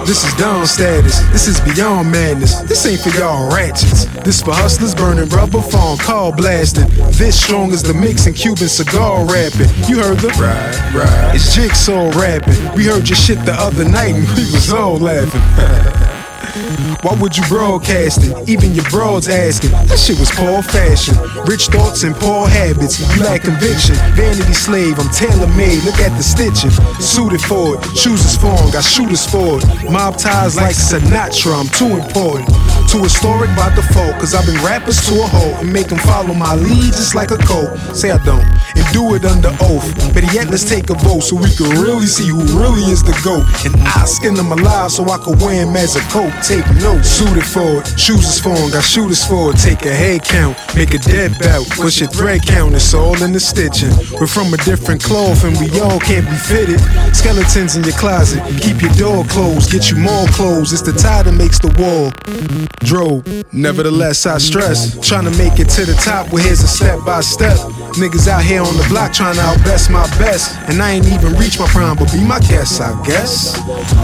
This is down status, this is beyond madness. This ain't for y'all ratchets. This for hustlers burning rubber phone, call blasting. This strong as the mixing Cuban cigar rapping. You heard the right. It's Jigsaw rapping. We heard your shit the other night and we was all laughing. Why would you broadcast it? Even your broads asking. That shit was poor fashion. Rich thoughts and poor habits. You lack conviction. Vanity slave, I'm tailor-made. Look at the stitching. Suited for it. Shoes is foreign, got shooters for it. Mob ties like Sinatra, I'm too important. Too historic by default, cause I've been rappers to a hoe and make them follow my lead just like a code. Say I don't, and do it under oath. Better yet, let's take a vote so we can really see who really is the GOAT. And I skin them alive so I can wear him as a coat. Take notes, suited for it, shoes is for him, got shooters for it. Take a head count, make a dead bout. What's your thread count? It's all in the stitching. We're from a different cloth and we all can't be fitted. Skeletons in your closet, keep your door closed, get you more clothes. It's the tie that makes the wall drove. Nevertheless, I stress, trying to make it to the top. Well, here's a step by step. Niggas out here on the block trying to outbest my best. And I ain't even reached my prime, but be my guest, I guess.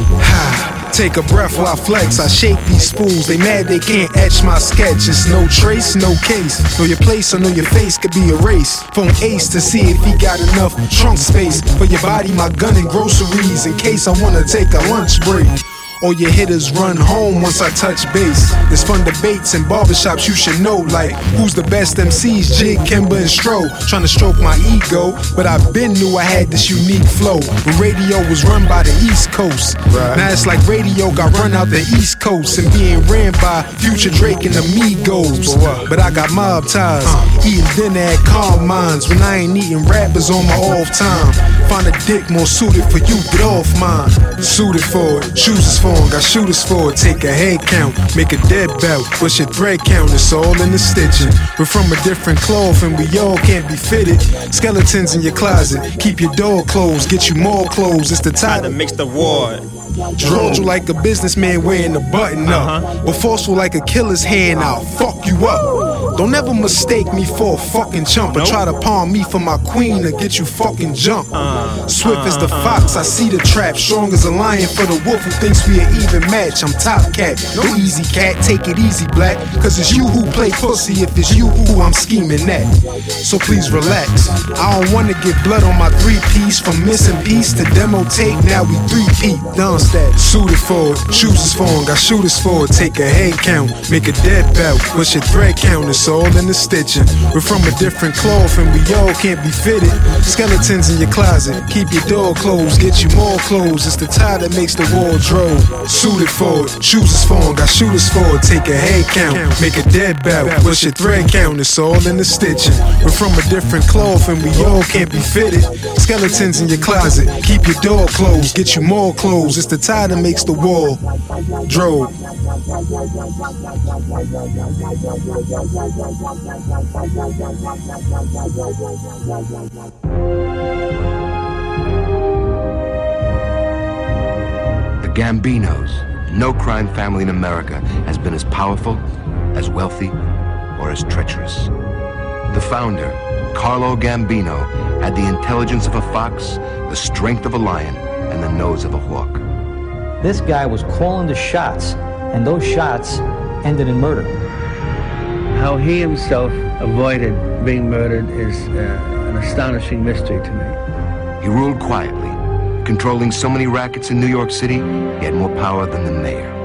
Take a breath while I flex, I shake these fools. They mad they can't etch my sketch. It's no trace, no case. Know your place or know your face could be erased. Phone Ace to see if he got enough trunk space for your body, my gun and groceries in case I wanna take a lunch break. All your hitters run home once I touch base. There's fun debates in barbershops you should know, like who's the best MCs, Jig, Kimber, and Stro. Trying to stroke my ego, but I been knew I had this unique flow. When radio was run by the East Coast, now it's like radio got run out the East Coast and being ran by Future, Drake, and Amigos. But I got mob ties, eating dinner at calm minds when I ain't eating rappers on my off time. Find a dick more suited for you, get off mine. Suited for it, shoes is for got shooters for it, take a head count, make a dead bout. What's your thread count? It's all in the stitching. We're from a different cloth and we all can't be fitted. Skeletons in your closet, keep your door closed, get you more clothes. It's the tie that makes the war. Cordial like a businessman wearing a button up, but forceful like a killer's hand. I'll fuck you up. Don't ever mistake me for a fucking chump or try to palm me for my queen or get you fucking jumped. Swift as the fox, I see the trap. Strong as a lion for the wolf who thinks we an even match. I'm top cat, no easy cat. Take it easy, black, cause it's you who play pussy if it's you who I'm scheming at. So please relax. I don't wanna get blood on my 3-piece. From missing piece to demo tape, now we 3-peat. Down stat, suited for it, shoes is for him, got shooters for it. Take a head count, make a dead bout. What's your thread count? It's all in the stitching. We're from a different cloth and we all can't be fitted. Skeletons in your closet, keep your door closed, get you more clothes. It's the tie that makes the wardrobe. Suited for it, shoes is for him, got shooters for it. Take a head count, make a dead bout. What's your thread count? It's all in the stitching. We're from a different cloth and we all can't be fitted. Skeletons in your closet, keep your door closed, get you more clothes. It's the tie that makes the wall drove. The Gambinos. No crime family in America has been as powerful, as wealthy, or as treacherous. The founder, Carlo Gambino, had the intelligence of a fox, the strength of a lion, and the nose of a hawk. This guy was calling the shots, and those shots ended in murder. How he himself avoided being murdered is an astonishing mystery to me. He ruled quietly, controlling so many rackets in New York City, he had more power than the mayor.